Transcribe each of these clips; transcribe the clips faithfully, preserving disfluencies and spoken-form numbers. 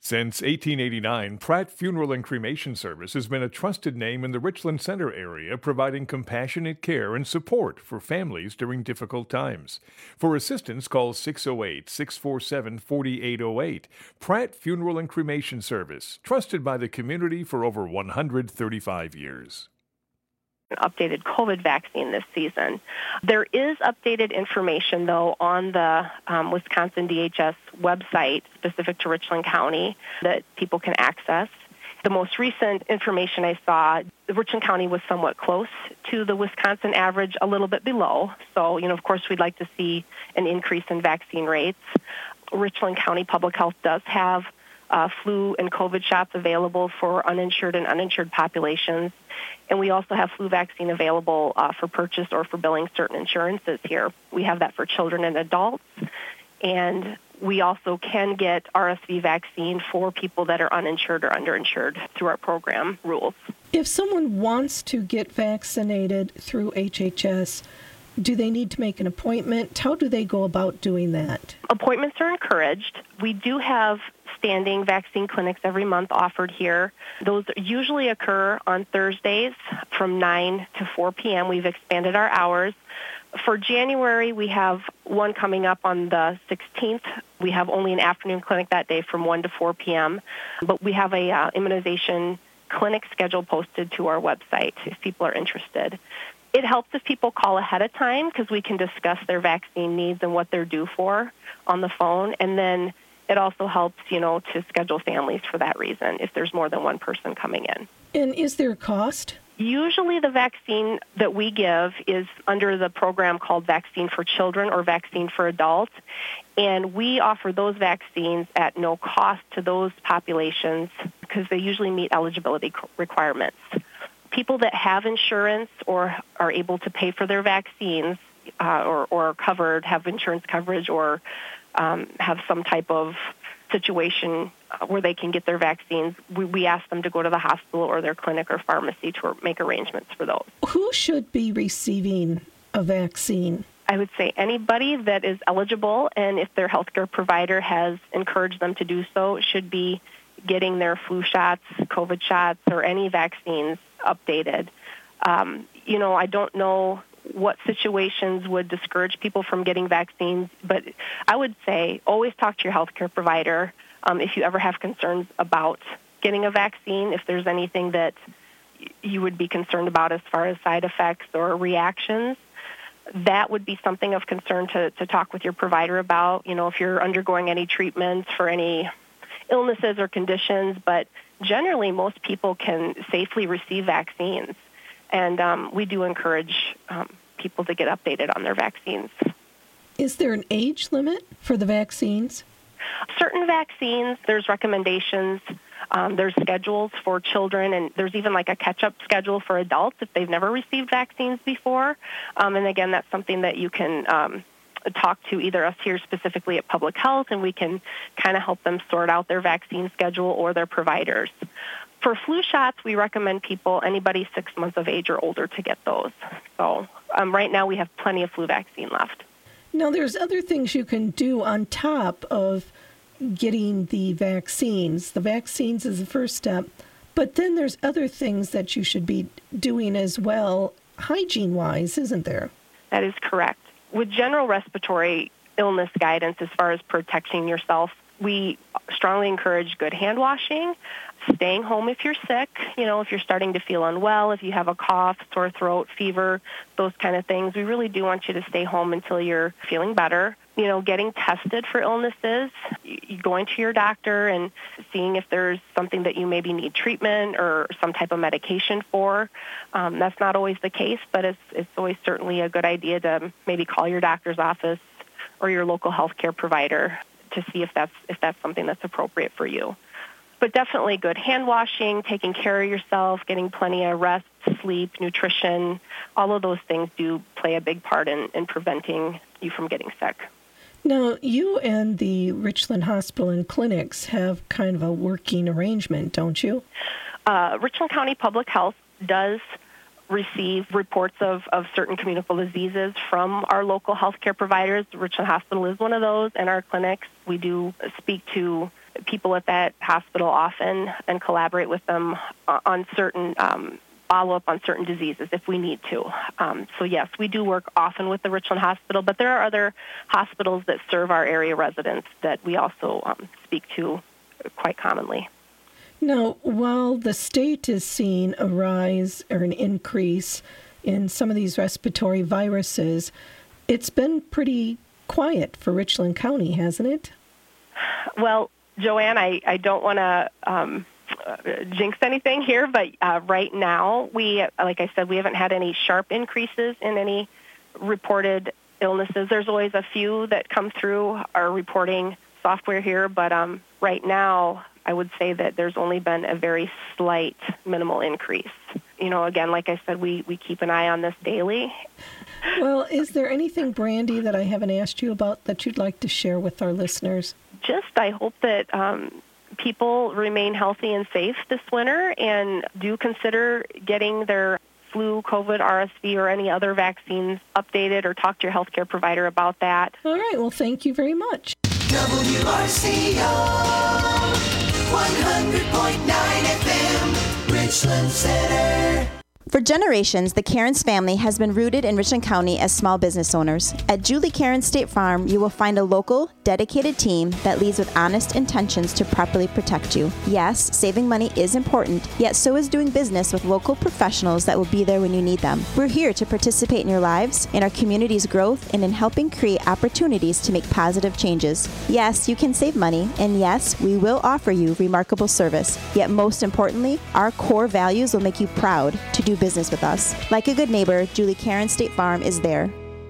Since eighteen eighty-nine, Pratt Funeral and Cremation Service has been a trusted name in the Richland Center area, providing compassionate care and support for families during difficult times. For assistance, call six oh eight, six four seven, four eight oh eight. Pratt Funeral and Cremation Service, trusted by the community for over one hundred thirty-five years. An updated COVID vaccine this season. There is updated information, though, on the um, Wisconsin D H S website specific to Richland County that people can access. The most recent information I saw, Richland County was somewhat close to the Wisconsin average, a little bit below. So, you know, of course, we'd like to see an increase in vaccine rates. Richland County Public Health does have uh, flu and COVID shots available for uninsured and uninsured populations. And we also have flu vaccine available uh, for purchase or for billing certain insurances here. We have that for children and adults. And we also can get R S V vaccine for people that are uninsured or underinsured through our program rules. If someone wants to get vaccinated through H H S, do they need to make an appointment? How do they go about doing that? Appointments are encouraged. We do have standing vaccine clinics every month offered here. Those usually occur on Thursdays from nine to four p.m. We've expanded our hours. For January, we have one coming up on the sixteenth. We have only an afternoon clinic that day from one to four p.m. But we have a uh, immunization clinic schedule posted to our website if people are interested. It helps if people call ahead of time because we can discuss their vaccine needs and what they're due for on the phone. And then it also helps, you know, to schedule families for that reason if there's more than one person coming in. And is there a cost? Usually the vaccine that we give is under the program called Vaccine for Children or Vaccine for Adults, and we offer those vaccines at no cost to those populations because they usually meet eligibility requirements. People that have insurance or are able to pay for their vaccines uh, or, or are covered, have insurance coverage or um, have some type of situation where they can get their vaccines, we, we ask them to go to the hospital or their clinic or pharmacy to make arrangements for those. Who should be receiving a vaccine? I would say anybody that is eligible, and if their healthcare provider has encouraged them to do so, should be getting their flu shots, COVID shots, or any vaccines updated. Um, you know, I don't know what situations would discourage people from getting vaccines, but I would say always talk to your healthcare provider um, if you ever have concerns about getting a vaccine, if there's anything that you would be concerned about as far as side effects or reactions. That would be something of concern to, to talk with your provider about, you know, if you're undergoing any treatments for any illnesses or conditions, but generally most people can safely receive vaccines. And um, we do encourage um, people to get updated on their vaccines. Is there an age limit for the vaccines? Certain vaccines, there's recommendations. Um, there's schedules for children, and there's even like a catch-up schedule for adults if they've never received vaccines before. Um, and again, that's something that you can um, talk to either us here specifically at Public Health, and we can kind of help them sort out their vaccine schedule or their providers. For flu shots, we recommend people, anybody six months of age or older, to get those. So um, right now we have plenty of flu vaccine left. Now, there's other things you can do on top of getting the vaccines. The vaccines is the first step, but then there's other things that you should be doing as well, hygiene-wise, isn't there? That is correct. With general respiratory illness guidance as far as protecting yourself, we strongly encourage good hand washing, staying home if you're sick, you know, if you're starting to feel unwell, if you have a cough, sore throat, fever, those kind of things. We really do want you to stay home until you're feeling better. You know, getting tested for illnesses, going to your doctor and seeing if there's something that you maybe need treatment or some type of medication for. Um, that's not always the case, but it's, it's always certainly a good idea to maybe call your doctor's office or your local healthcare provider to see if that's if that's something that's appropriate for you. But definitely good hand washing, taking care of yourself, getting plenty of rest, sleep, nutrition, all of those things do play a big part in, in preventing you from getting sick. Now, you and the Richland Hospital and Clinics have kind of a working arrangement, don't you? Uh, Richland County Public Health does receive reports of, of certain communicable diseases from our local healthcare providers. Richland Hospital is one of those, and our clinics. We do speak to people at that hospital often and collaborate with them on certain um, follow-up on certain diseases if we need to. Um, so yes, we do work often with the Richland Hospital, but there are other hospitals that serve our area residents that we also um, speak to quite commonly. Now, while the state is seeing a rise or an increase in some of these respiratory viruses, it's been pretty quiet for Richland County, hasn't it? Well, Joanne, I, I don't want to um, uh, jinx anything here, but uh, right now, we, like I said, we haven't had any sharp increases in any reported illnesses. There's always a few that come through our reporting software here, but um, right now, I would say that there's only been a very slight, minimal increase. You know, again, like I said, we, we keep an eye on this daily. Well, is there anything, Brandy, that I haven't asked you about that you'd like to share with our listeners? Just, I hope that um, people remain healthy and safe this winter and do consider getting their flu, COVID, R S V, or any other vaccines updated, or talk to your healthcare provider about that. All right. Well, thank you very much. W R C O one hundred point nine F M, Richland Center. For generations, the Cairns family has been rooted in Richland County as small business owners. At Julie Cairns State Farm, you will find a local, dedicated team that leads with honest intentions to properly protect you. Yes, saving money is important, yet so is doing business with local professionals that will be there when you need them. We're here to participate in your lives, in our community's growth, and in helping create opportunities to make positive changes. Yes, you can save money, and yes, we will offer you remarkable service. Yet most importantly, our core values will make you proud to do business with us. Like a good neighbor, Julie Cairns State Farm is there.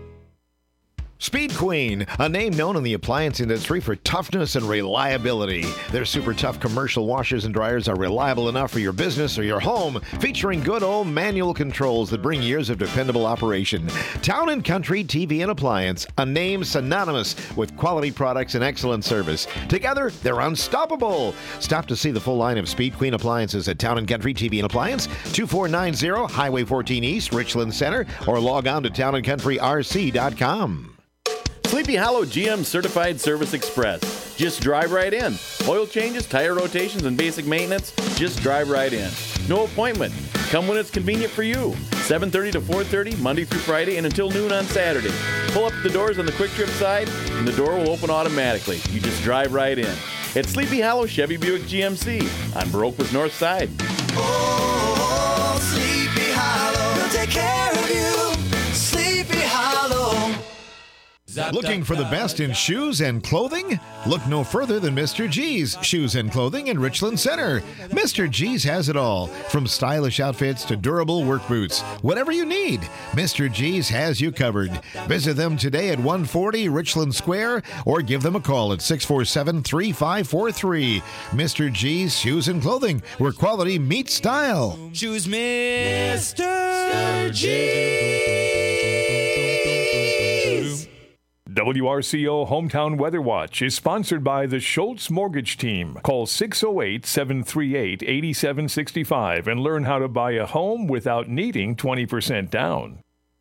Speed Queen, a name known in the appliance industry for toughness and reliability. Their super tough commercial washers and dryers are reliable enough for your business or your home, featuring good old manual controls that bring years of dependable operation. Town and Country T V and Appliance, a name synonymous with quality products and excellent service. Together, they're unstoppable. Stop to see the full line of Speed Queen appliances at Town and Country T V and Appliance, two four nine zero Highway fourteen East, Richland Center, or log on to town and country r c dot com. Sleepy Hollow G M Certified Service Express. Just drive right in. Oil changes, tire rotations, and basic maintenance, just drive right in. No appointment. Come when it's convenient for you. seven thirty to four thirty, Monday through Friday, and until noon on Saturday. Pull up the doors on the quick trip side, and the door will open automatically. You just drive right in. It's Sleepy Hollow Chevy Buick G M C on Baroqua's North Side. Oh, Sleepy Hollow, we'll take care of you. Sleepy Hollow. Looking for the best in shoes and clothing? Look no further than Mister G's Shoes and Clothing in Richland Center. Mister G's has it all, from stylish outfits to durable work boots. Whatever you need, Mister G's has you covered. Visit them today at one forty Richland Square or give them a call at six four seven, three five four three. Mister G's Shoes and Clothing, where quality meets style. Choose Mister G's. W R C O Hometown Weather Watch is sponsored by the Schultz Mortgage Team. Call six oh eight, seven three eight, eight seven six five and learn how to buy a home without needing twenty percent down.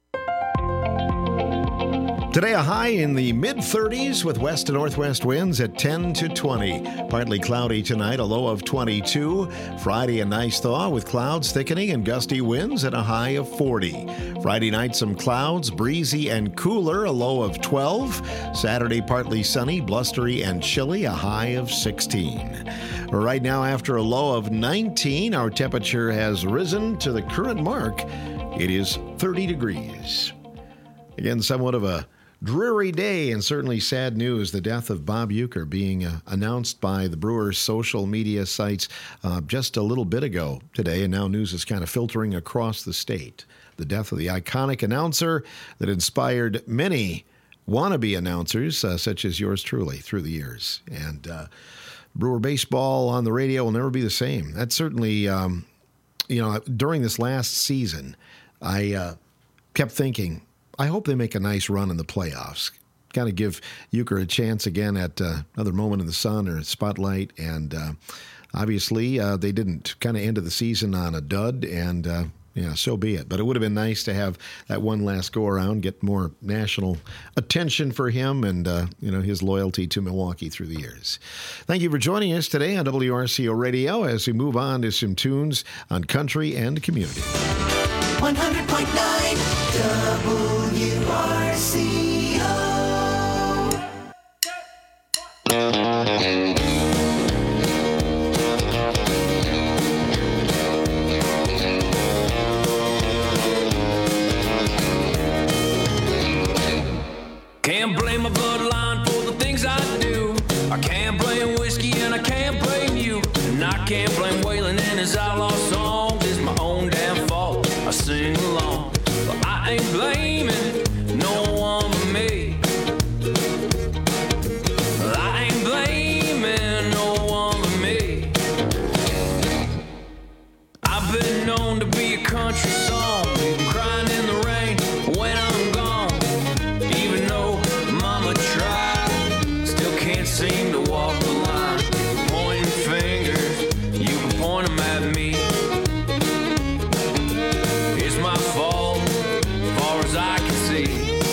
Today, a high in the mid-thirties with west to northwest winds at ten to twenty. Partly cloudy tonight, a low of twenty-two. Friday, a nice thaw with clouds thickening and gusty winds at a high of forty. Friday night, some clouds, breezy and cooler, a low of twelve. Saturday, partly sunny, blustery and chilly, a high of sixteen. Right now, after a low of nineteen, our temperature has risen to the current mark. It is thirty degrees. Again, somewhat of a dreary day and certainly sad news, the death of Bob Uecker being uh, announced by the Brewers' social media sites uh, just a little bit ago today, and now news is kind of filtering across the state. The death of the iconic announcer that inspired many wannabe announcers, uh, such as yours truly, through the years. And uh, Brewer baseball on the radio will never be the same. That's certainly, um, you know, during this last season, I uh, kept thinking, I hope they make a nice run in the playoffs. Kind of give Uecker a chance again at uh, another moment in the sun or spotlight. And uh, obviously, uh, they didn't. Kind of ended the season on a dud. And uh, Yeah, so be it. But it would have been nice to have that one last go around, get more national attention for him and, uh, you know, his loyalty to Milwaukee through the years. Thank you for joining us today on W R C O Radio as we move on to some tunes on country and community. one hundred point nine W R C O. Can't blame my bloodline for the things I do. I can't blame whiskey and I can't blame you. And I can't blame Waylon and his outlaw songs. It's my own damn fault. I sing along. But I ain't blaming no one but me. I ain't blaming no one but me. I've been known to be a country song, even crying in the rain when I'm gone. Even though mama tried, still can't seem to walk the line. Pointing fingers, you can point them at me. It's my fault, as far as I can see.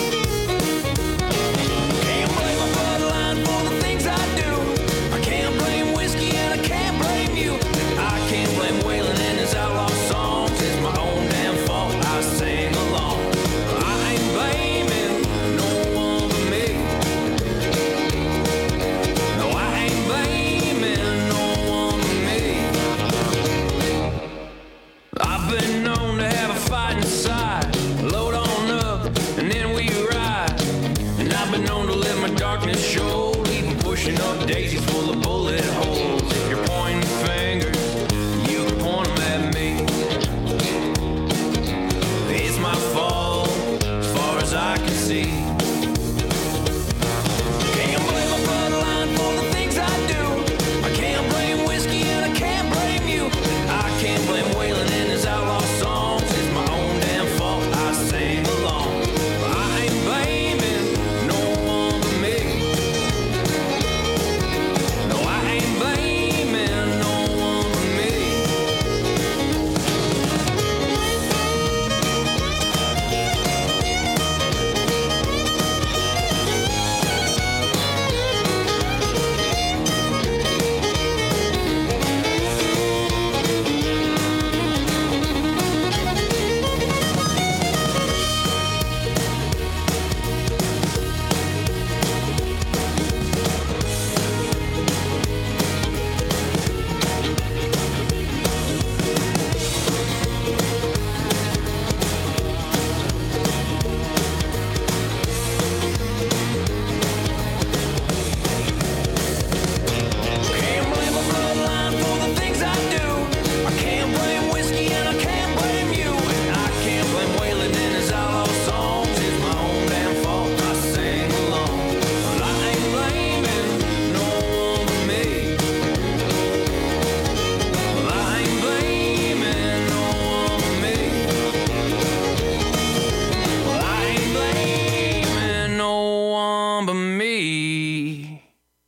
Can't blame my bloodline for the things I do. I can't blame whiskey and I can't blame you. I can't blame Waylon and his outlaw songs. It's my own damn fault, I sing along. I ain't blaming no one but me. No, I ain't blaming no one but me. I've been known to have a fighting side. Load on up and then we ride. And I've been known to let my darkness show, even pushing up daisies full of bullet holes. If you're pointing fingers, you can point them at me. It's my fault, as far as I can see. Can't blame my bloodline for the things I do. I can't blame whiskey and I can't blame you. I can't blame Waylon and his outlaw songs. It's my own damn fault, I sing along. I ain't blaming no one but me. No, I ain't blaming no one but me. Can't blame my bloodline for the things I do. I can't blame whiskey and I can't blame you. And I can't blame Waylon and his outlaw songs. It's my own damn fault, I sing along. But I ain't blaming no one but me. Well, I ain't blaming no one but me. Well, I ain't blaming no one but me.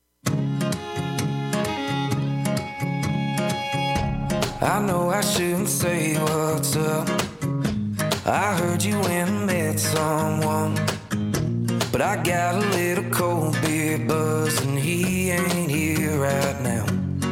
I know I shouldn't say what's up. I heard you went and met someone, but I got a little cold beer buzz and he ain't here right now.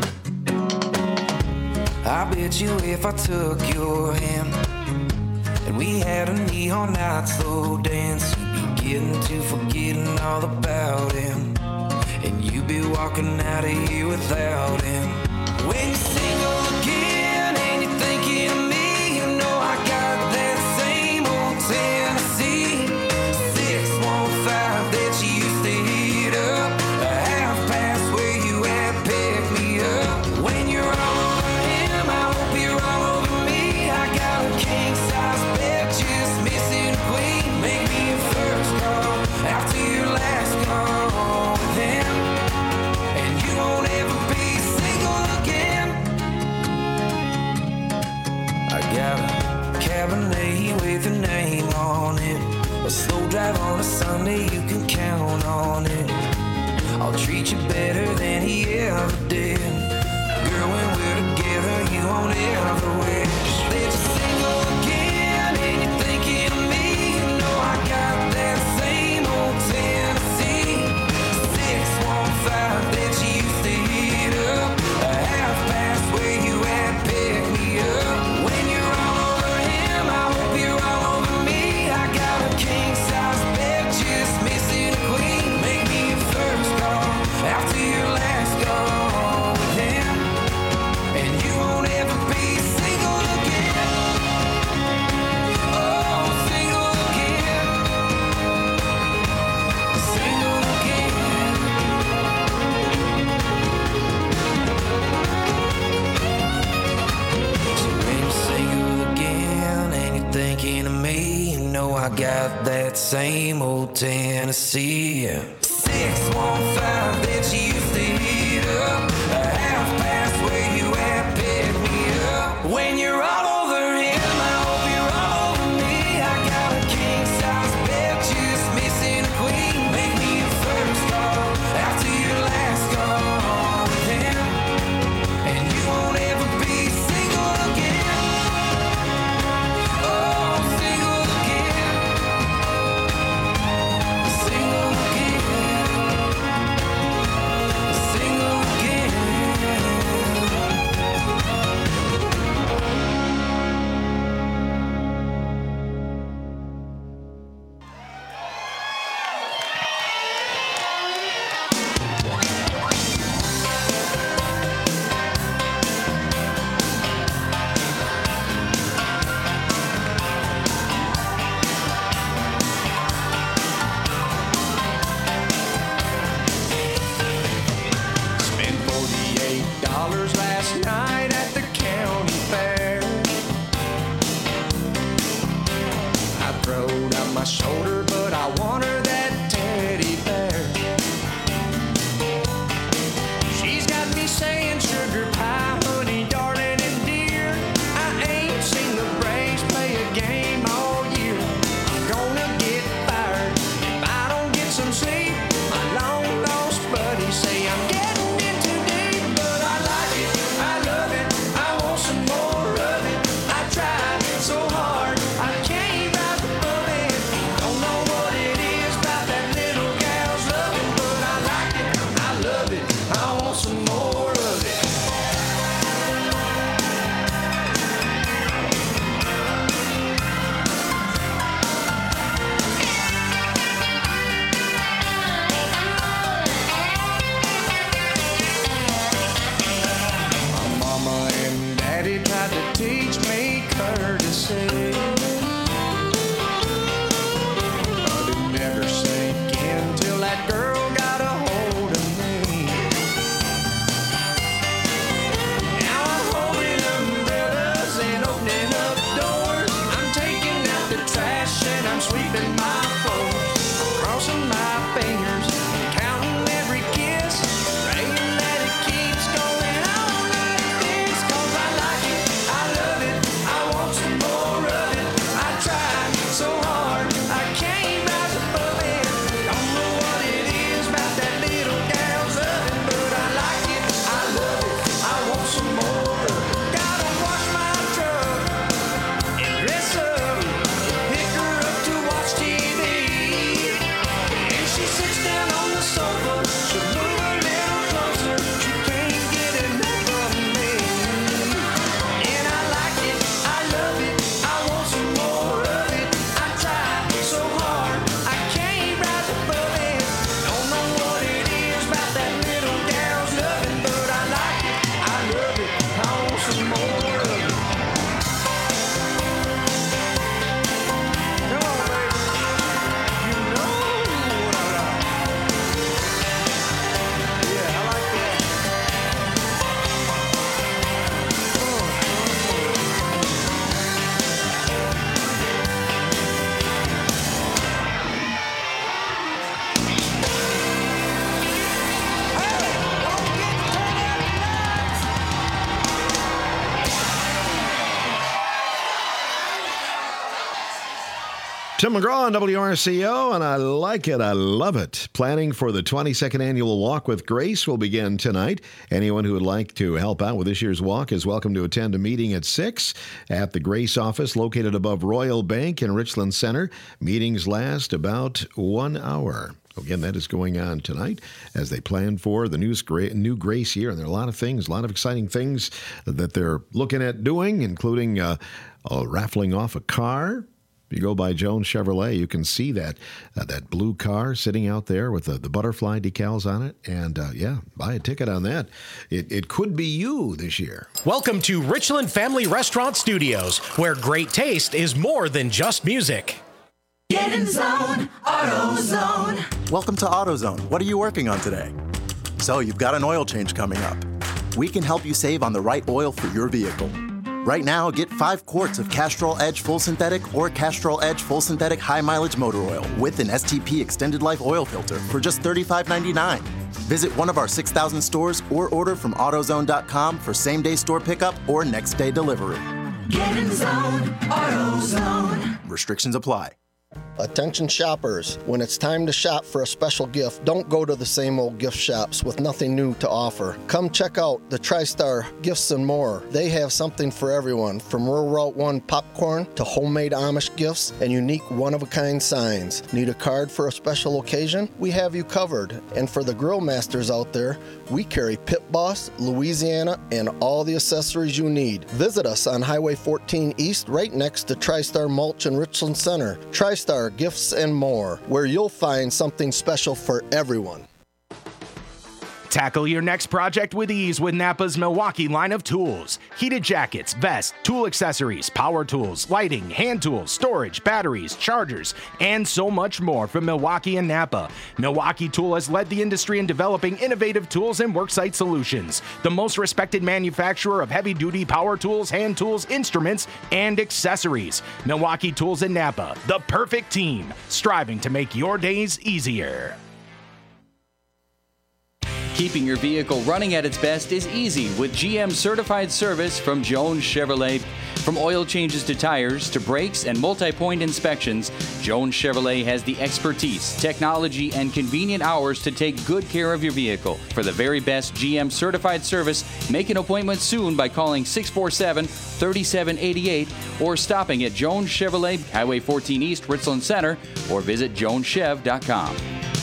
I bet you if I took your hand and we had a neon night slow dance, you'd be getting to forgetting all about him, and you'd be walking out of here without him. When you single again and you're thinking of me, you know I got that same old Tennessee six one five that you used to heat up, a half past where you at, pick me up. When you're all over him, I hope you're all over me. I got a king size bed, just missing a queen. Make me your first call after your last call with him, and you won't ever be single I got that same old Tennessee. six one five that you used to heat up. A half past where you at, pick me up. When you're all over him, I hope you're all over me. I got a king size bed, just missing a queen. Make me your first call after your last call with him, and you won't ever be single again. Oh, single again. Single again. Single again. Spent forty-eight dollars last night at the county fair. I throwed out my shoulder, but I want her that teddy bear. She's got me saying sugar pie, honey, darling, and dear. I ain't seen the Braves play a game all year. I'm gonna get fired if I don't get some sleep. My long lost buddies say I'm getting in too deep, but I like it, I love it, I want some more of it. I tried so hard, I can't rise above it. Don't know what it is about that little gal's loving, but I like it, I love it, I want some more of it. My mama and daddy tried to teach me courtesy, but it never sank in till that girl got a hold of me. Now I'm holding umbrellas and opening up doors. I'm taking out the trash and I'm sweeping my floors. I'm crossing my fingers and counting every kiss, praying that it keeps going on like this. 'Cause I like it, I love it, I want some more of it. I tried so hard, I can't rise above it. Don't know what it is about that little gal's loving, but I like it, I love it, I want some more of it. Gotta wash my truck and dress up, pick her up to watch T V. And she sits down on the sofa, she'll move a little closer, she can't get enough of me. And I like it, I love it, I want some more of it. I try so hard, I can't rise above it. Don't know what it is about that little gal's loving, but I like it, I love it, I want some more of it. Come on, baby, you know what I like. Yeah, I like that. Tim McGraw on W R C O, and I like it. I love it. Planning for the twenty-second annual Walk with Grace will begin tonight. Anyone who would like to help out with this year's walk is welcome to attend a meeting at six at the Grace office located above Royal Bank in Richland Center. Meetings last about one hour. Again, that is going on tonight as they plan for the new, new Grace year. And there are a lot of things, a lot of exciting things that they're looking at doing, including uh, uh, raffling off a car. If you go by Jones Chevrolet, you can see that uh, that blue car sitting out there with the, the butterfly decals on it. And, uh, yeah, buy a ticket on that. It, it could be you this year. Welcome to Richland Family Restaurant Studios, where great taste is more than just music. Get in zone, AutoZone. Welcome to AutoZone. What are you working on today? So you've got an oil change coming up. We can help you save on the right oil for your vehicle. Right now, get five quarts of Castrol Edge Full Synthetic or Castrol Edge Full Synthetic High Mileage Motor Oil with an S T P Extended Life Oil Filter for just thirty-five ninety-nine. Visit one of our six thousand stores or order from AutoZone dot com for same-day store pickup or next-day delivery. Get in the zone, AutoZone. Restrictions apply. Attention shoppers, when it's time to shop for a special gift, don't go to the same old gift shops with nothing new to offer. Come check out the TriStar Gifts and More. They have something for everyone, from Rural Route one popcorn to homemade Amish gifts and unique one-of-a-kind signs. Need a card for a special occasion? We have you covered. And for the grill masters out there, we carry Pit Boss, Louisiana, and all the accessories you need. Visit us on Highway fourteen East, right next to TriStar Mulch in Richland Center. TriStar Gifts and More, where you'll find something special for everyone. Tackle your next project with ease with Napa's Milwaukee line of tools. Heated jackets, vests, tool accessories, power tools, lighting, hand tools, storage, batteries, chargers, and so much more from Milwaukee and Napa. Milwaukee Tool has led the industry in developing innovative tools and worksite solutions. The most respected manufacturer of heavy-duty power tools, hand tools, instruments, and accessories. Milwaukee Tools and Napa, the perfect team, striving to make your days easier. Keeping your vehicle running at its best is easy with G M certified service from Jones Chevrolet. From oil changes to tires to brakes and multi-point inspections, Jones Chevrolet has the expertise, technology, and convenient hours to take good care of your vehicle. For the very best G M certified service, make an appointment soon by calling six four seven, three seven eight eight or stopping at Jones Chevrolet, Highway fourteen East, Richland Center, or visit jones chev dot com.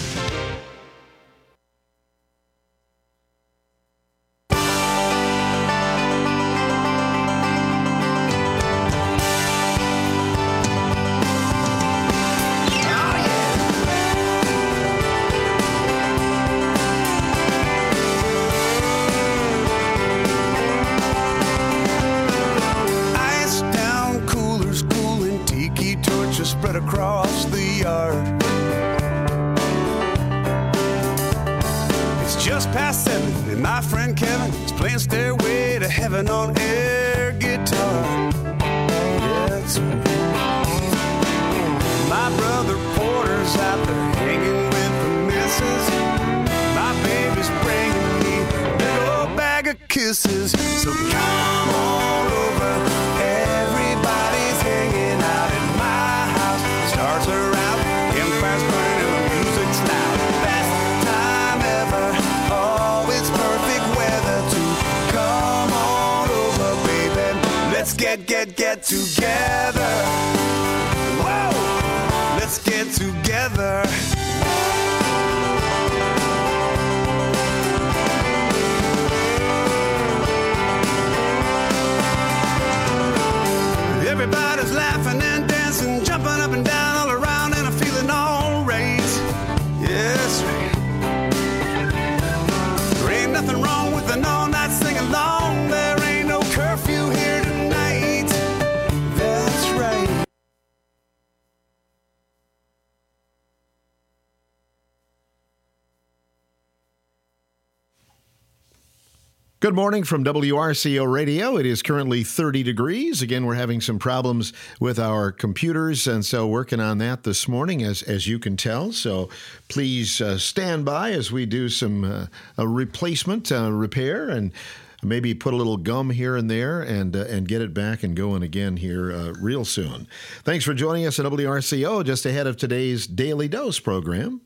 Kisses, so come on over. Everybody's hanging out at my house. Stars are out, campfires burning, and the music's loud. Best time ever. Oh, it's perfect weather to come on over, baby. Let's get, get, get together. Whoa, let's get together. Everybody's laughing and dancing, jumping up and down all around, and I'm feeling all right. Yes, right. There ain't nothing wrong with an all-night sing-along. There ain't no curfew here tonight. That's right. Good morning from W R C O Radio. It is currently thirty degrees. Again, we're having some problems with our computers, and so working on that this morning, as as you can tell. So please uh, stand by as we do some uh, a replacement uh, repair and maybe put a little gum here and there and uh, and get it back and going again here uh, real soon. Thanks for joining us at W R C O just ahead of today's Daily Dose program.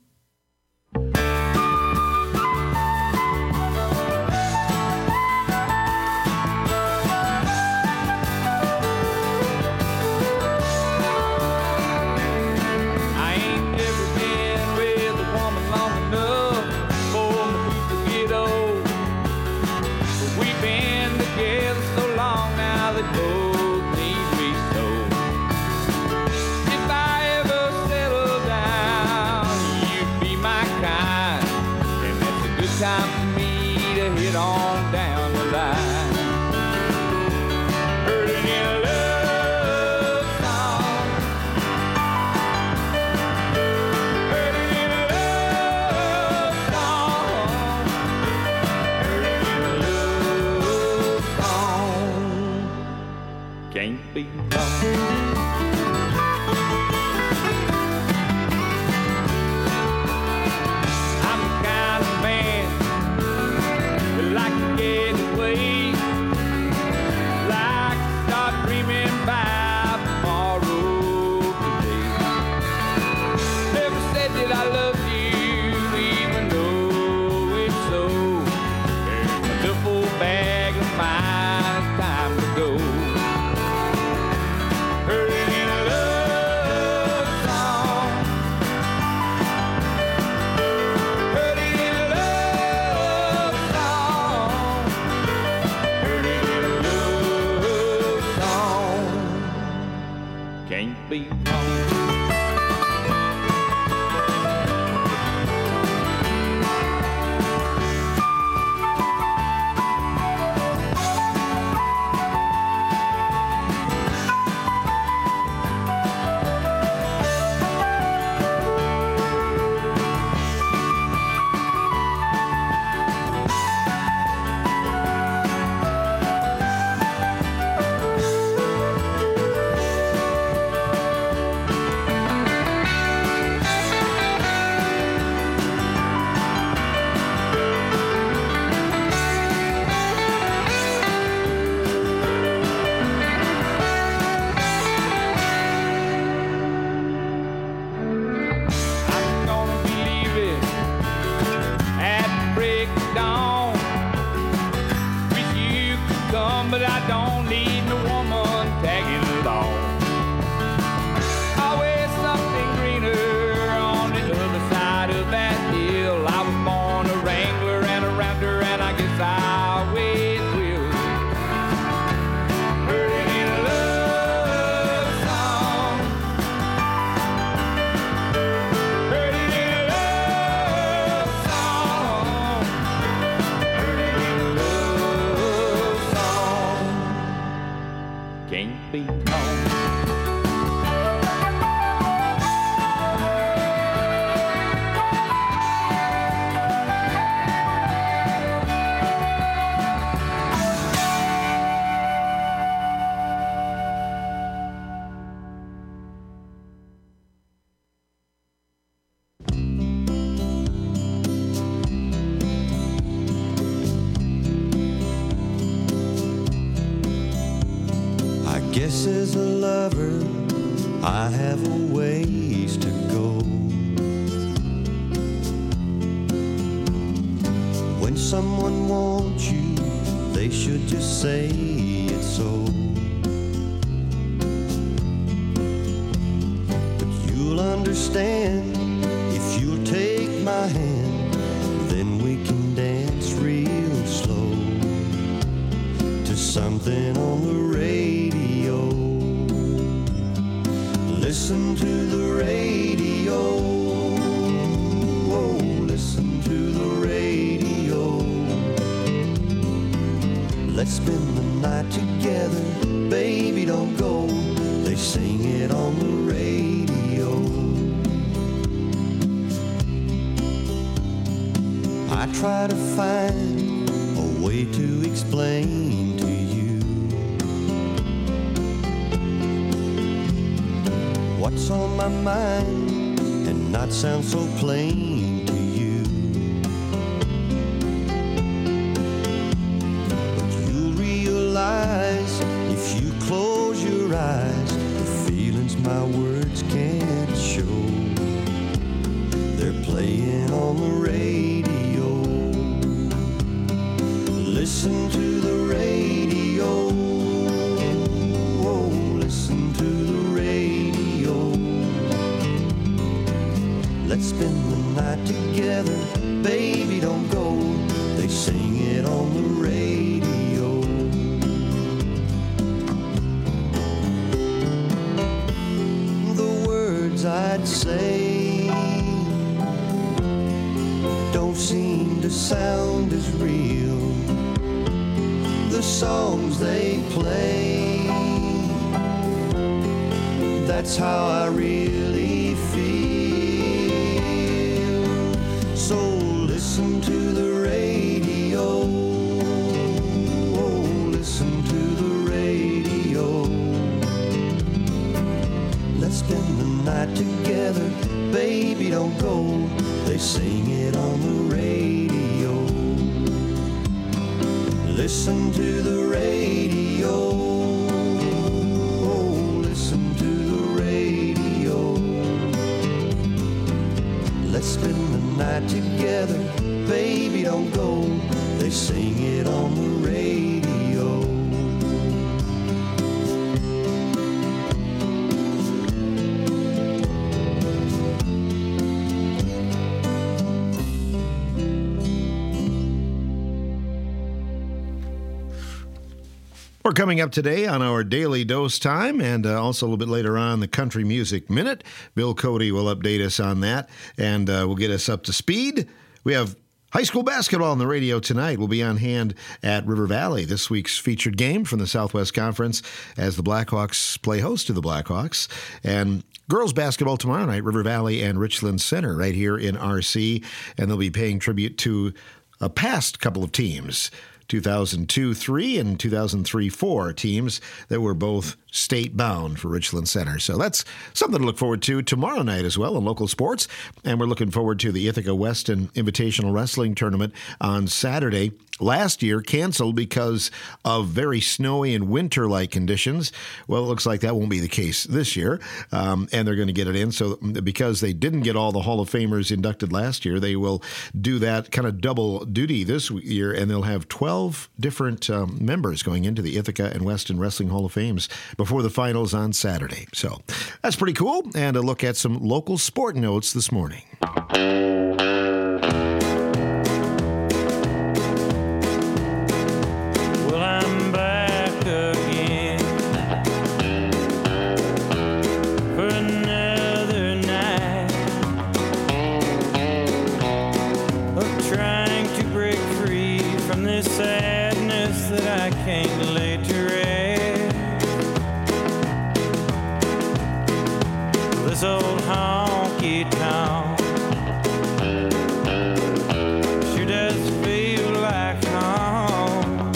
can't be wrong. Guess as a lover, I have a ways to go. When someone wants you, they should just say it so. But you'll understand if you'll take my hand, then we can dance real slow to something on the radio. Listen to the radio. Oh, listen to the radio. Let's spend the night together. Baby, don't go. They sing it on the radio. I try to find a way to explain to you what's on my mind and not sound so plain to you. But you'll realize if you close your eyes, the feelings my words can't show, they're playing on the radio. Listen to the radio. Oh, listen to the radio. Let's spend the night together. Baby, don't go. They sing it on the radio. The words I'd say don't seem to sound as real. The songs they play, that's how I really feel. So listen to the radio. Oh, listen to the radio. night together, baby, don't go. They sing it on the radio. Listen to the radio. Oh, listen to the radio. Let's spend the night together, baby, don't go. They sing it on the radio. We're coming up today on our Daily Dose time, and uh, also a little bit later on, the Country Music Minute. Bill Cody will update us on that, and uh, will get us up to speed. We have high school basketball on the radio tonight. We'll be on hand at River Valley, this week's featured game from the Southwest Conference, as the Blackhawks play host to the Blackhawks. And girls basketball tomorrow night, River Valley and Richland Center right here in R C, and they'll be paying tribute to a past couple of teams, two thousand two three and two thousand three four teams that were both state-bound for Richland Center. So that's something to look forward to tomorrow night as well in local sports. And we're looking forward to the Ithaca Weston Invitational Wrestling Tournament on Saturday. Last year canceled because of very snowy and winter-like conditions. Well, it looks like that won't be the case this year, um, and they're going to get it in. So because they didn't get all the Hall of Famers inducted last year, they will do that kind of double duty this year, and they'll have twelve different um, members going into the Ithaca and Weston Wrestling Hall of Fames before the finals on Saturday. So that's pretty cool, and a look at some local sport notes this morning. This old honky tonk sure does feel like home,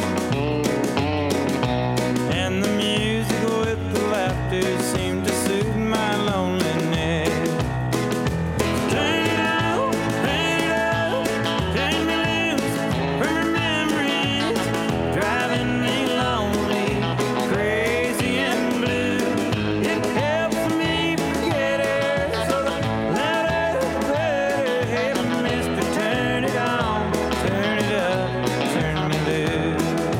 and the music with the laughter seem to soothe my loneliness. Turn it up, turn it up, turn me loose from your memories, driving me lonely, crazy and blue. It helps me forget her, so the louder the better. Hey, mister, turn it on, turn it up, turn me loose.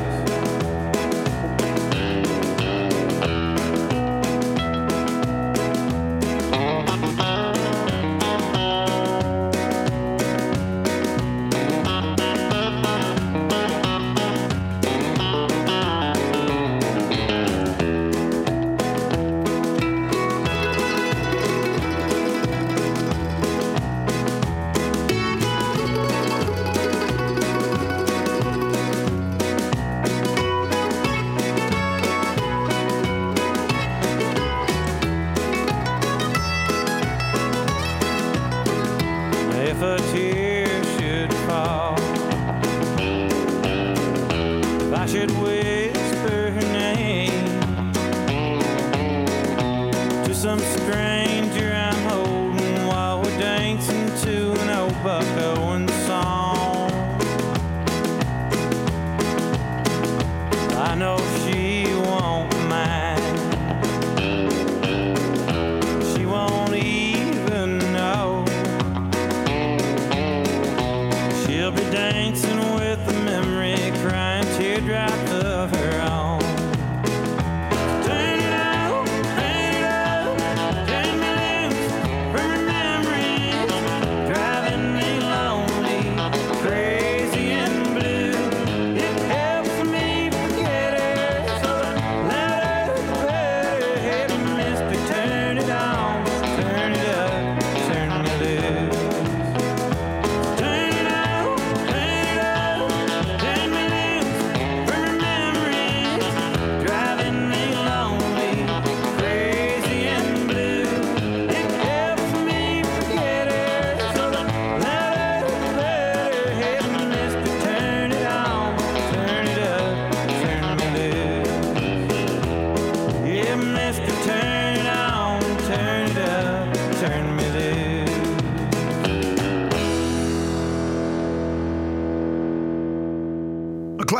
If a tear should fall, if I should whisper her name to some stranger I'm holding while we're dancing to an old Buck Owens song, I know she won't mind. She won't even know. She'll be dancing with the memory, crying teardrops of her own. Turn it up, turn it up, turn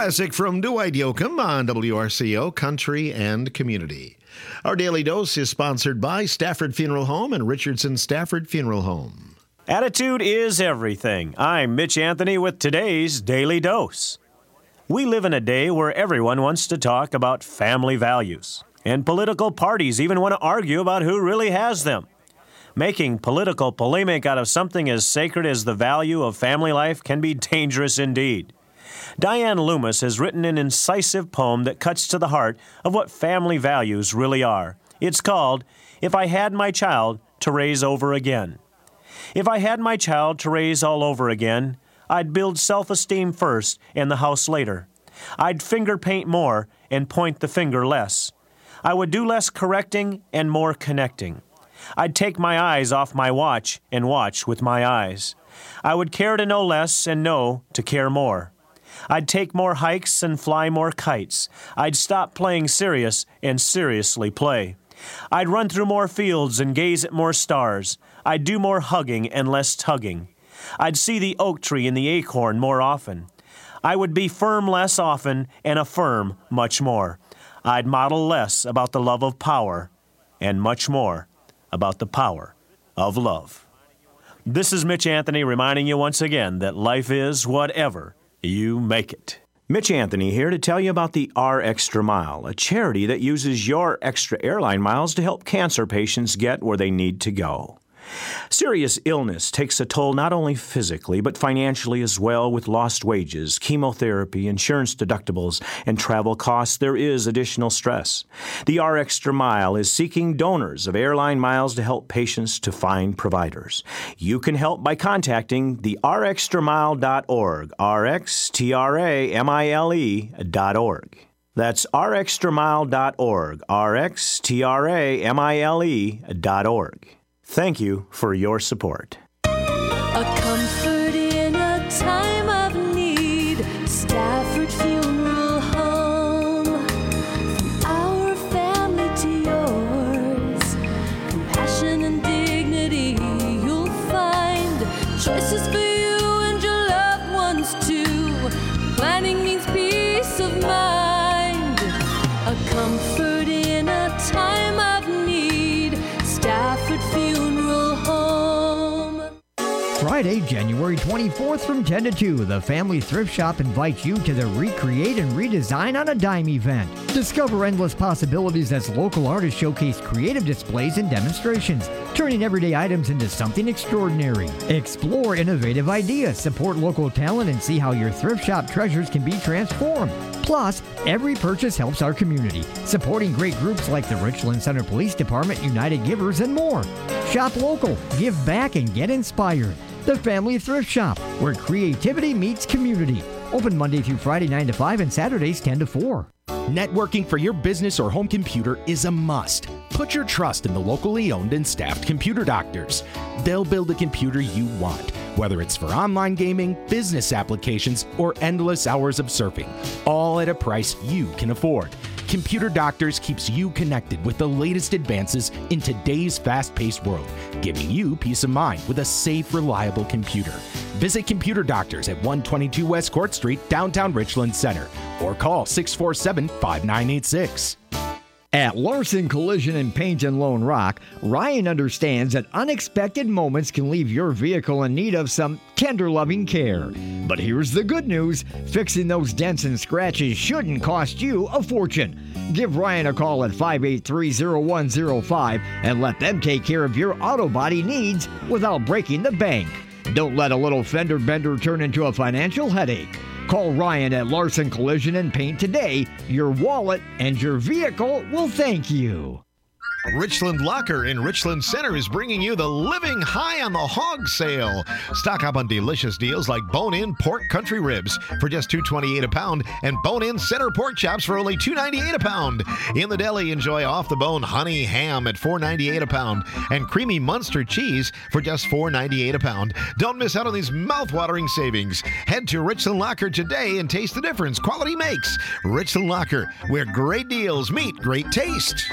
classic from Dwight Yoakam on W R C O Country and Community. Our Daily Dose is sponsored by Stafford Funeral Home and Richardson Stafford Funeral Home. Attitude is everything. I'm Mitch Anthony with today's Daily Dose. We live in a day where everyone wants to talk about family values, and political parties even want to argue about who really has them. Making political polemic out of something as sacred as the value of family life can be dangerous indeed. Diane Loomis has written an incisive poem that cuts to the heart of what family values really are. It's called, If I Had My Child to Raise Over Again. If I had my child to raise all over again, I'd build self-esteem first and the house later. I'd finger paint more and point the finger less. I would do less correcting and more connecting. I'd take my eyes off my watch and watch with my eyes. I would care to know less and know to care more. I'd take more hikes and fly more kites. I'd stop playing serious and seriously play. I'd run through more fields and gaze at more stars. I'd do more hugging and less tugging. I'd see the oak tree and the acorn more often. I would be firm less often and affirm much more. I'd model less about the love of power and much more about the power of love. This is Mitch Anthony reminding you once again that life is whatever you make it. Mitch Anthony here to tell you about the R Extra Mile, a charity that uses your extra airline miles to help cancer patients get where they need to go. Serious illness takes a toll not only physically, but financially as well. With lost wages, chemotherapy, insurance deductibles, and travel costs, there is additional stress. The R Extra Mile is seeking donors of airline miles to help patients to find providers. You can help by contacting the r extra mile dot org, R X T R A M I L E dot org. That's r extra mile dot org, R X T R A M I L E dot org. Thank you for your support. A comfort in a time of need. Stafford Funeral Home. From our family to yours. Compassion and dignity you'll find. Choices for you and your loved ones too. Planning means peace of mind. A comfort in a time of need. Stafford Funeral Home. Friday, January twenty-fourth from ten to two, the Family Thrift Shop invites you to the Recreate and Redesign on a Dime event. Discover endless possibilities as local artists showcase creative displays and demonstrations, turning everyday items into something extraordinary. Explore innovative ideas, support local talent, and see how your thrift shop treasures can be transformed. Plus, every purchase helps our community, supporting great groups like the Richland Center Police Department, United Givers, and more. Shop local, give back, and get inspired. The Family Thrift Shop, where creativity meets community. Open Monday through Friday, nine to five, and Saturdays, ten to four. Networking for your business or home computer is a must. Put your trust in the locally owned and staffed Computer Doctors. They'll build a computer you want, whether it's for online gaming, business applications, or endless hours of surfing, all at a price you can afford. Computer Doctors keeps you connected with the latest advances in today's fast-paced world, giving you peace of mind with a safe, reliable computer. Visit Computer Doctors at one twenty-two West Court Street, downtown Richland Center, or call six four seven, five nine eight six. At Larson Collision and Paint in Lone Rock, Ryan understands that unexpected moments can leave your vehicle in need of some tender loving care. But here's the good news. Fixing those dents and scratches shouldn't cost you a fortune. Give Ryan a call at five eight three, zero one zero five and let them take care of your auto body needs without breaking the bank. Don't let a little fender bender turn into a financial headache. Call Ryan at Larson Collision and Paint today. Your wallet and your vehicle will thank you. Richland Locker in Richland Center is bringing you the Living High on the Hog sale. Stock up on delicious deals like bone-in pork country ribs for just two dollars and twenty-eight cents a pound and bone-in center pork chops for only two dollars and ninety-eight cents a pound. In the deli, enjoy off-the-bone honey ham at four dollars and ninety-eight cents a pound and creamy Munster cheese for just four dollars and ninety-eight cents a pound. Don't miss out on these mouth-watering savings. Head to Richland Locker today and taste the difference quality makes. Richland Locker, where great deals meet great taste.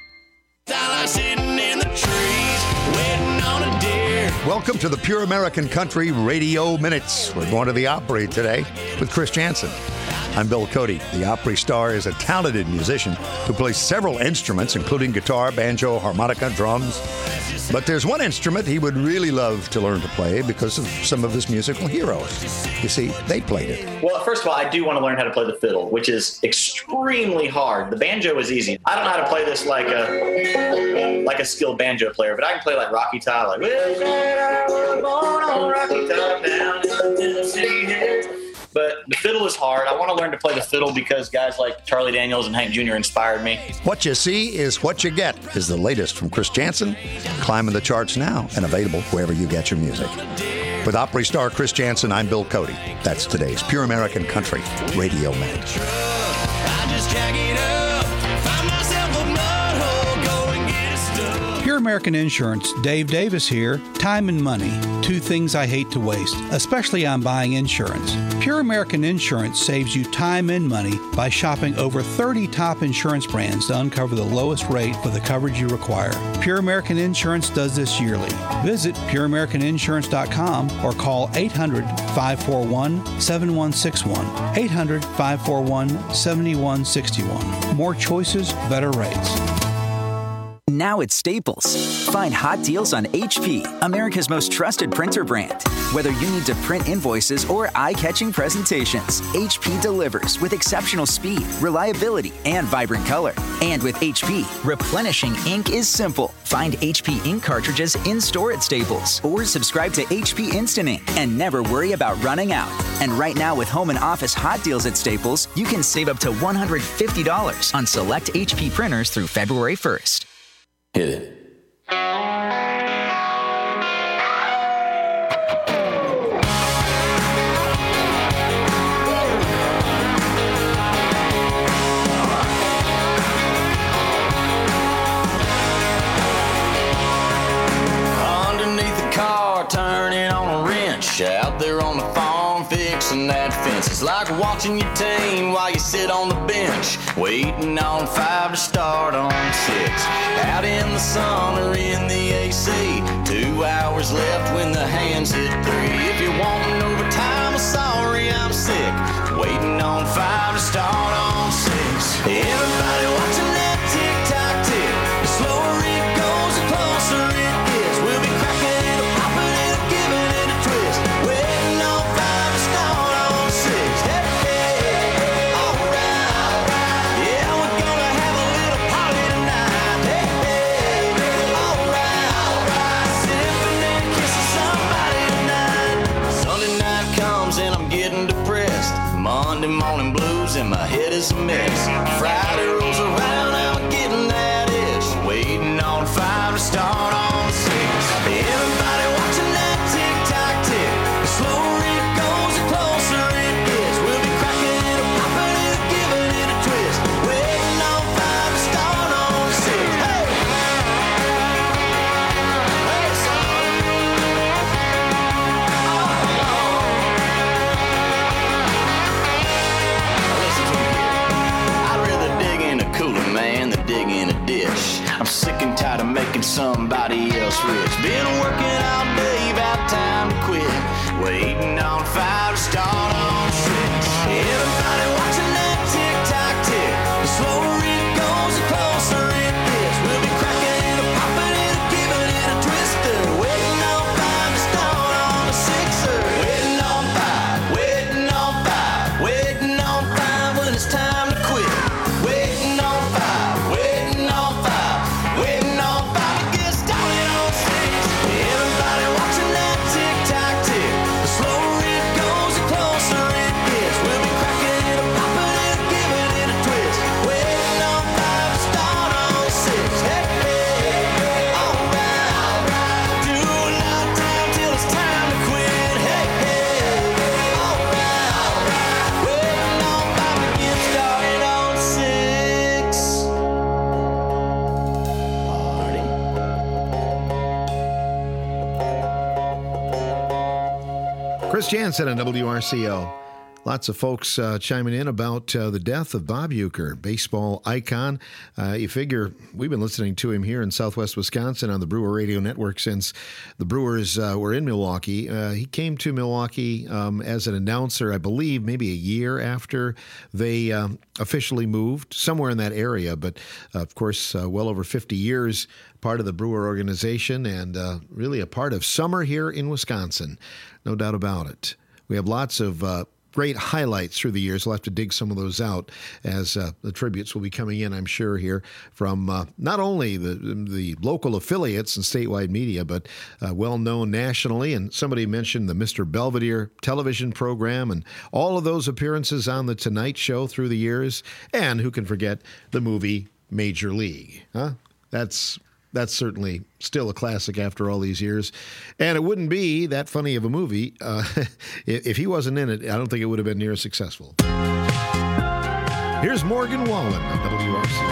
Sitting in the trees, waiting on a deer. Welcome to the Pure American Country Radio Minutes. We're going to the Opry today with Chris Jansen. I'm Bill Cody. The Opry star is a talented musician who plays several instruments, including guitar, banjo, harmonica, drums. But there's one instrument he would really love to learn to play because of some of his musical heroes. You see, they played it. Well, first of all, I do want to learn how to play the fiddle, which is extremely hard. The banjo is easy. I don't know how to play this like a like a skilled banjo player, but I can play like Rocky Top, like born on Rocky Top down in Tennessee. But the fiddle is hard. I want to learn to play the fiddle because guys like Charlie Daniels and Hank Junior inspired me. What You See Is What You Get is the latest from Chris Janson, climbing the charts now and available wherever you get your music. With Opry star Chris Janson, I'm Bill Cody. That's today's Pure American Country Radio Minute. Pure American Insurance, Dave Davis here. Time and money, two things I hate to waste, especially on buying insurance. Pure American Insurance saves you time and money by shopping over thirty top insurance brands to uncover the lowest rate for the coverage you require. Pure American Insurance does this yearly. Visit pure american insurance dot com or call eight hundred, five four one, seven one six one. eight hundred, five four one, seven one six one. More choices, better rates. Now at Staples. Find hot deals on H P, America's most trusted printer brand. Whether you need to print invoices or eye-catching presentations, H P delivers with exceptional speed, reliability, and vibrant color. And with H P, replenishing ink is simple. Find H P ink cartridges in-store at Staples or subscribe to H P Instant Ink and never worry about running out. And right now with home and office hot deals at Staples, you can save up to one hundred fifty dollars on select H P printers through February first. Hit it. Underneath the car, turning on a wrench. Out there on the farm, fixing that fence. It's like watching your team while you sit on the bench, waiting on five to start on six. Out in the sun or in the A C, two hours left when the hands hit three. If you're wanting overtime, I'm sorry, I'm sick, waiting on five to start on six. Everybody watching that tick-tock tick. The slower it goes, the closer it gets. We'll be cracking it, popping it, giving it a twist, waiting on five to start on six. Hey, hey, all right. Yeah, we're gonna have a little party tonight. Hey, hey, all right. Sipping and kissing somebody tonight. Sunday night comes and I'm getting depressed. Monday morning blues and my head is a mess. Friday rolls around, I'm getting that itch, waiting on five to start on six. Everybody watching that tick-tock tick. The slower it goes, the closer it gets. We'll be cracking it, popping it, giving it a twist, waiting on five to start on six. Hey! Hey, son! Listen to me here. I'd rather dig in a cooler, man, than dig in a ditch. I'm sick and tired of making somebody else rich. Been working all day, about time to quit, waiting on five to start on six. Everybody watching that tick-tock tick. The slower it goes, the closer it gets. We'll be cracking it, popping it, giving it a twister, waiting on five to start on a sixer. Waiting on five, waiting on five, waiting on five when it's time to quit. Waiting on five, waiting on five, waiting on five to get started on six. Everybody watching that tick-tock tick. The slower it goes, the closer it gets. We'll be cracking it, popping it, giving it a twist, waiting on five to start on six. Hey, hey, all right, all right. Do a lot of time till it's time to quit. Hey, hey, all right, all right. Waiting on five to get started on six. Chris Janson on W R C O. Lots of folks uh, chiming in about uh, the death of Bob Uecker, baseball icon. Uh, you figure we've been listening to him here in Southwest Wisconsin on the Brewer Radio Network since the Brewers uh, were in Milwaukee. Uh, he came to Milwaukee um, as an announcer, I believe, maybe a year after they um, officially moved, somewhere in that area. But, uh, of course, uh, well over fifty years part of the Brewer organization and uh, really a part of summer here in Wisconsin. No doubt about it. We have lots of uh, great highlights through the years. We'll have to dig some of those out as uh, the tributes will be coming in, I'm sure, here from uh, not only the the local affiliates and statewide media, but uh, well-known nationally. And somebody mentioned the Mister Belvedere television program and all of those appearances on The Tonight Show through the years. And who can forget the movie Major League? Huh? That's... That's certainly still a classic after all these years. And it wouldn't be that funny of a movie uh, if he wasn't in it. I don't think it would have been near as successful. Here's Morgan Wallen on W R C.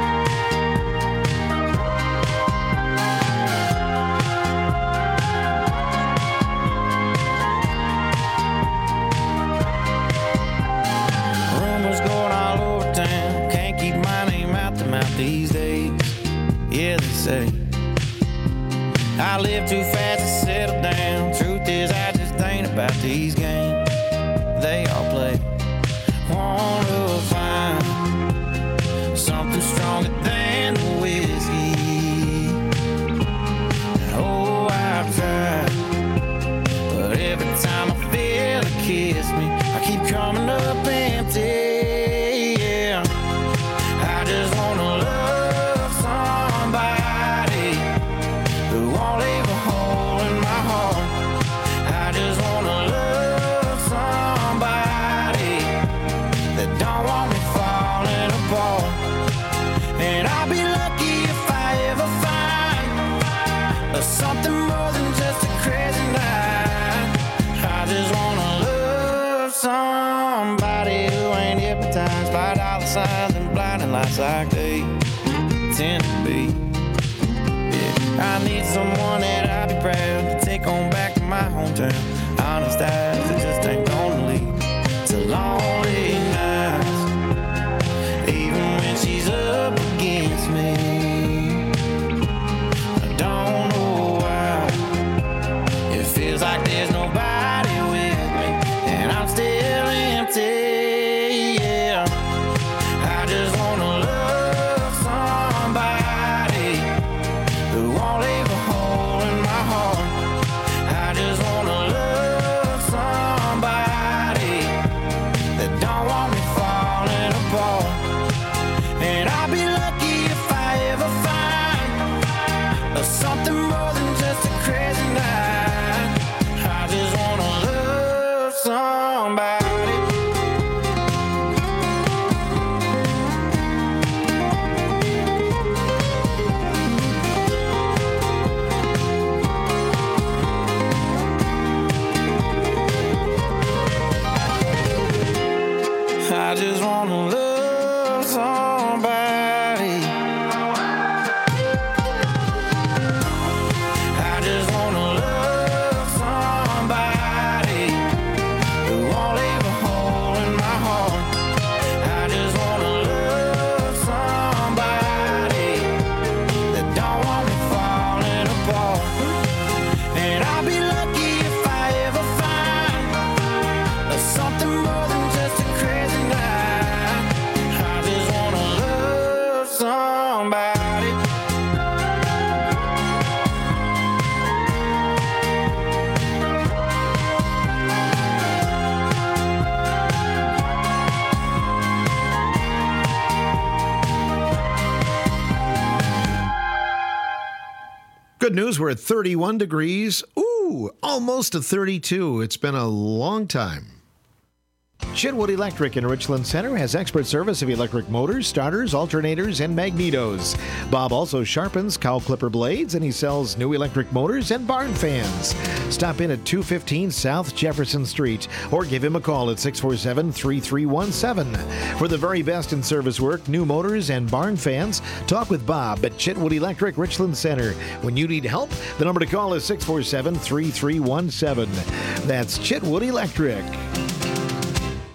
Rumors going all over town. Can't keep my name out the mouth these days. Yeah, they say I live too fast to settle down. Truth is, I just ain't about these games they all play. Want to find something stronger than the whiskey. Oh, I've tried, but every time I feel it kiss me, I keep coming up empty. Yeah, I just wanna love something more than just a crazy night. I just wanna love somebody who ain't hypnotized by dollar signs and blinding lights like they tend to be. Yeah, I need someone that I'd be proud to take on back to my hometown. Honest eyes that just ain't gonna lead to lonely nights, even when she's up against me. Feels like there's nobody with me, and I'm still empty. Yeah, I just wanna love somebody who won't leave a hole in my heart. I just wanna love somebody that don't want me falling apart. And I'll be lucky if I ever find something more than just a crazy night. Somebody. I just wanna love somebody. I just wanna love somebody who won't leave a hole in my heart. I just wanna love somebody that don't want me falling apart. And I'll be lucky if I ever find something more than just a crazy night. I just wanna love somebody. Good news, we're at thirty-one degrees. Ooh, almost to thirty-two. It's been a long time. Chitwood Electric in Richland Center has expert service of electric motors, starters, alternators, and magnetos. Bob also sharpens cow clipper blades, and he sells new electric motors and barn fans. Stop in at two fifteen South Jefferson Street or give him a call at six four seven, three three one seven. For the very best in service work, new motors, and barn fans, talk with Bob at Chitwood Electric Richland Center. When you need help, the number to call is six four seven, three three one seven. That's Chitwood Electric.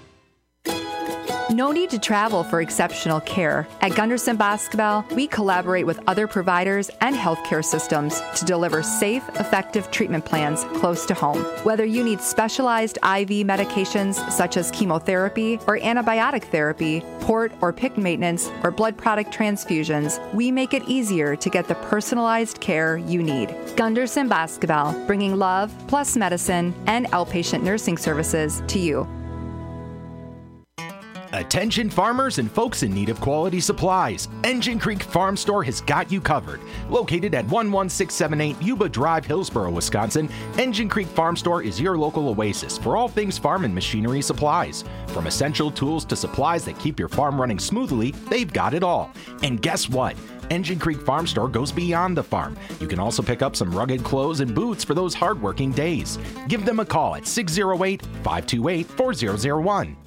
No need to travel for exceptional care. At Gunderson Basketball, we collaborate with other providers and healthcare systems to deliver safe, effective treatment plans close to home. Whether you need specialized I V medications such as chemotherapy or antibiotic therapy, port or PICC maintenance, or blood product transfusions, we make it easier to get the personalized care you need. Gunderson Basketball, bringing love plus medicine and outpatient nursing services to you. Attention farmers and folks in need of quality supplies. Engine Creek Farm Store has got you covered. Located at one one six seven eight Yuba Drive, Hillsboro, Wisconsin, Engine Creek Farm Store is your local oasis for all things farm and machinery supplies. From essential tools to supplies that keep your farm running smoothly, they've got it all. And guess what? Engine Creek Farm Store goes beyond the farm. You can also pick up some rugged clothes and boots for those hardworking days. Give them a call at six oh eight, five two eight, four zero zero one.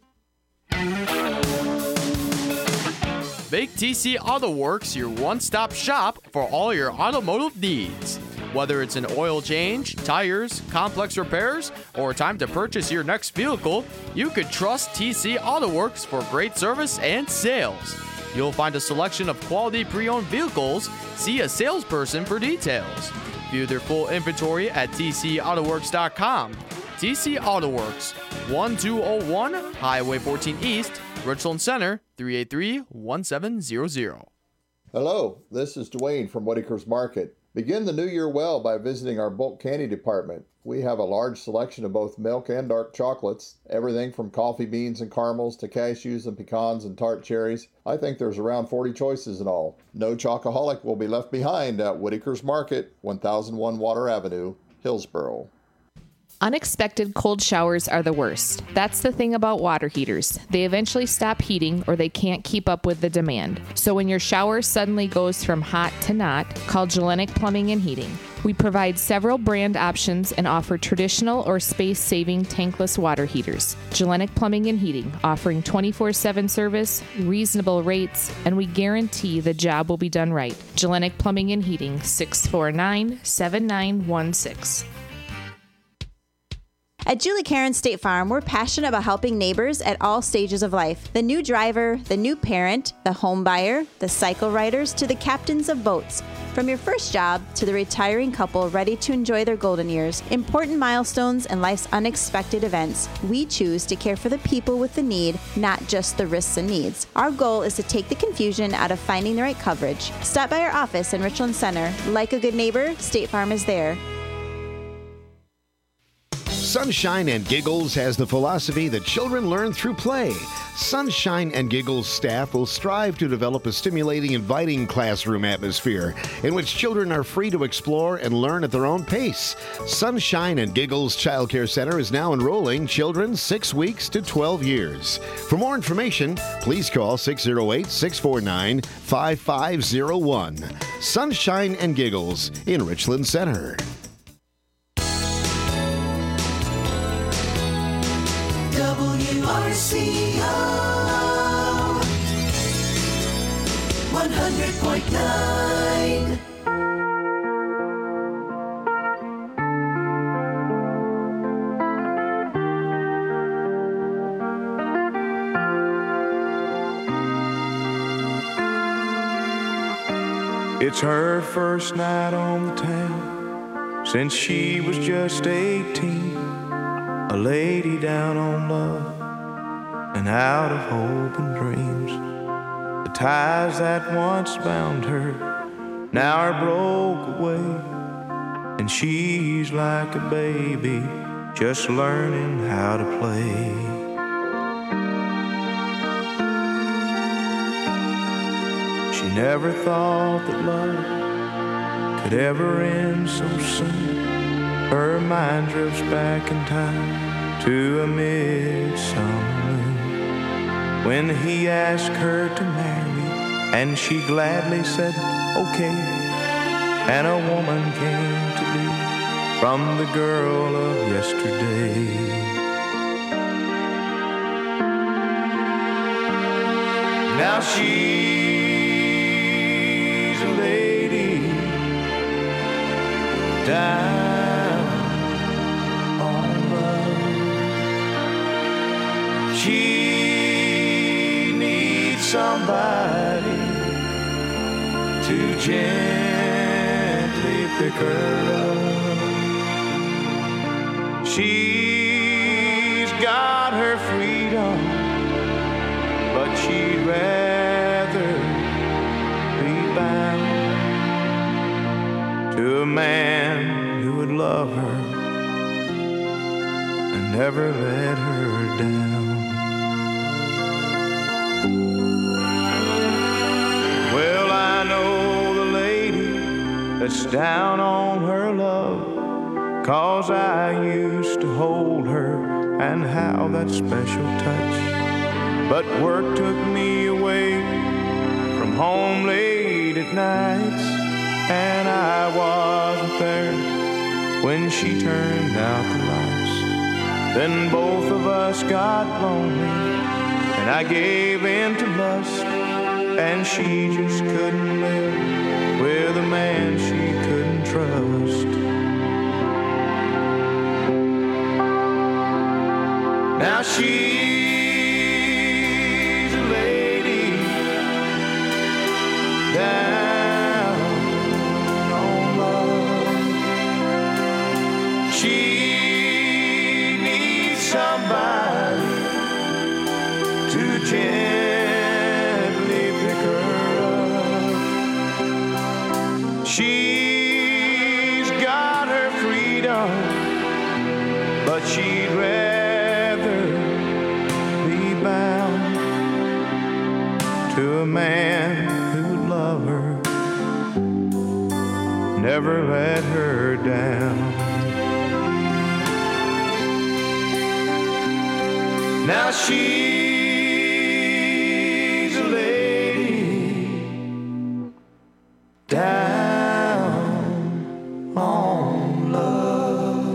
Make T C Auto Works your one-stop shop for all your automotive needs. Whether it's an oil change, tires, complex repairs, or time to purchase your next vehicle, you can trust T C Auto Works for great service and sales. You'll find a selection of quality pre-owned vehicles. See a salesperson for details. View their full inventory at T C auto works dot com. T C Auto Works, one two oh one Highway fourteen East, Richland Center, three eight three, one seven zero zero. Hello, this is Dwayne from Whitaker's Market. Begin the new year well by visiting our bulk candy department. We have a large selection of both milk and dark chocolates, everything from coffee beans and caramels to cashews and pecans and tart cherries. I think there's around forty choices in all. No chocoholic will be left behind at Whitaker's Market, one thousand one Water Avenue, Hillsboro. Unexpected cold showers are the worst. That's the thing about water heaters. They eventually stop heating or they can't keep up with the demand. So when your shower suddenly goes from hot to not, call Gellenic Plumbing and Heating. We provide several brand options and offer traditional or space-saving tankless water heaters. Gellenic Plumbing and Heating, offering twenty-four seven service, reasonable rates, and we guarantee the job will be done right. Gellenic Plumbing and Heating, six four nine, seven nine one six. At Julie Karen State Farm, we're passionate about helping neighbors at all stages of life. The new driver, the new parent, the home buyer, the cycle riders, to the captains of boats. From your first job to the retiring couple ready to enjoy their golden years, important milestones, and life's unexpected events, we choose to care for the people with the need, not just the risks and needs. Our goal is to take the confusion out of finding the right coverage. Stop by our office in Richland Center. Like a good neighbor, State Farm is there. Sunshine and Giggles has the philosophy that children learn through play. Sunshine and Giggles staff will strive to develop a stimulating, inviting classroom atmosphere in which children are free to explore and learn at their own pace. Sunshine and Giggles Child Care Center is now enrolling children six weeks to twelve years. For more information, please call six oh eight, six four nine, five five oh one. Sunshine and Giggles in Richland Center. W R C O one hundred point nine. It's her first night on the town since she was just eighteen. A lady down on love and out of hope and dreams. The ties that once bound her now are broke away, and she's like a baby just learning how to play. She never thought that love could ever end so soon. Her mind drifts back in time to a midsummer moon, when he asked her to marry, and she gladly said, okay. And a woman came to be from the girl of yesterday. Now she's a lady down on love. She's somebody to gently pick her up. She's got her freedom, but she'd rather be bound to a man who would love her and never let her down. Well, I know the lady that's down on her love, 'cause I used to hold her and how that special touch. But work took me away from home late at nights, and I wasn't there when she turned out the lights. Then both of us got lonely, and I gave in to lust, and she just couldn't live with a man she couldn't trust. Now she's a lady down on love. She needs somebody to gently pick her up. She's got her freedom, but she'd rather be bound to a man who would love her, never let her down. Now she's a lady down on love.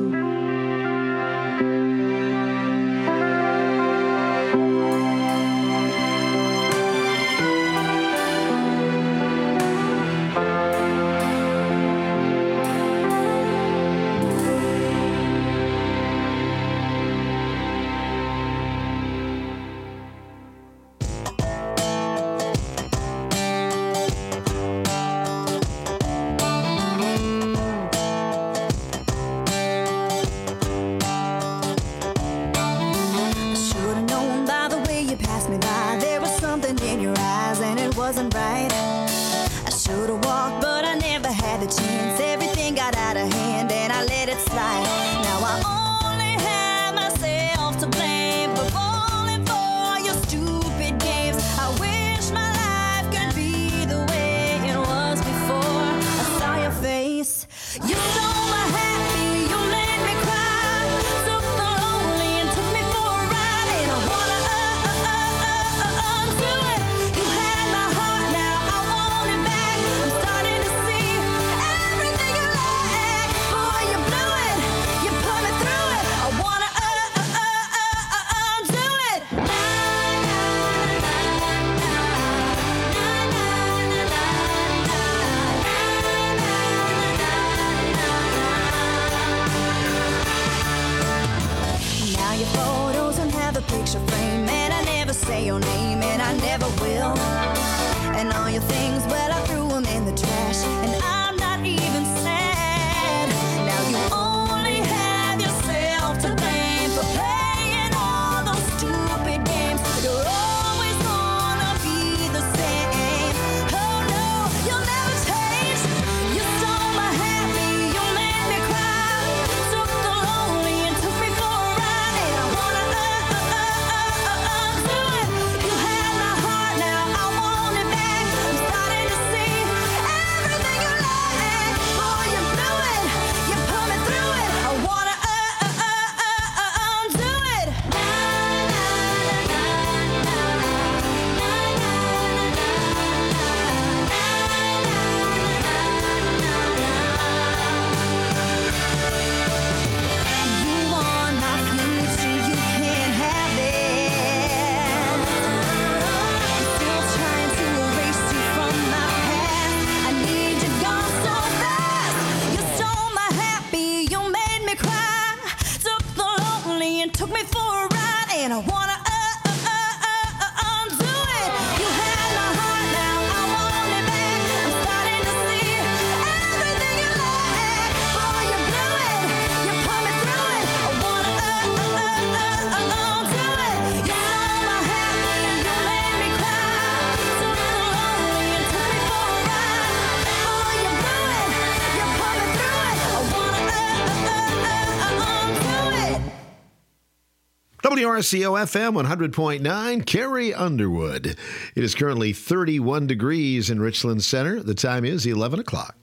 Should've known by the way you passed me by, there was something in your eyes and it wasn't right. I should've walked, but I never had the chance. Everything got out of hand and I let it slide. Now I only have myself to blame for falling for your stupid games. I wish my life could be the way it was before I saw your face. You stole my happy, you made me cry, took the lonely and took me for a ride, and I wanna uh, uh, uh, uh, uh, undo it. You had my heart, now I want it back. I'm starting to see everything you lack. Boy, you blew it, you put me through it. I wanna uh, uh, uh, uh, uh, undo it. Now your photos don't have a picture frame, and I never say your name, and I never will. And all your things, well, I threw them in the trash, and I'm not even sad. Now you only have yourself to blame for playing all those stupid games. You're always gonna be the same. Oh no, you'll never change. You stole my happy, you made me cry, took the lonely and took me for a ride, and I wanna uh, uh, uh, uh, uh, undo it. You had my heart, now I want it back. I'm starting to see W R C O F M one hundred point nine, Carrie Underwood. It is currently thirty-one degrees in Richland Center. The time is eleven o'clock.